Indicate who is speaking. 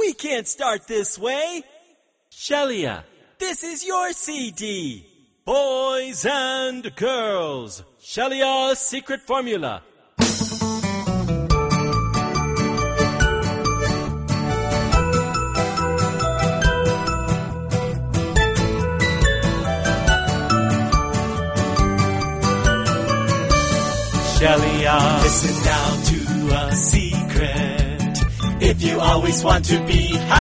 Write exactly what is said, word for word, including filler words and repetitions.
Speaker 1: We can't start this way.
Speaker 2: Shelia,
Speaker 1: This is your C D. Boys and girls.
Speaker 2: Shelia's secret formula. Shelia,
Speaker 1: Listen now to a secret. If you always want to be happy.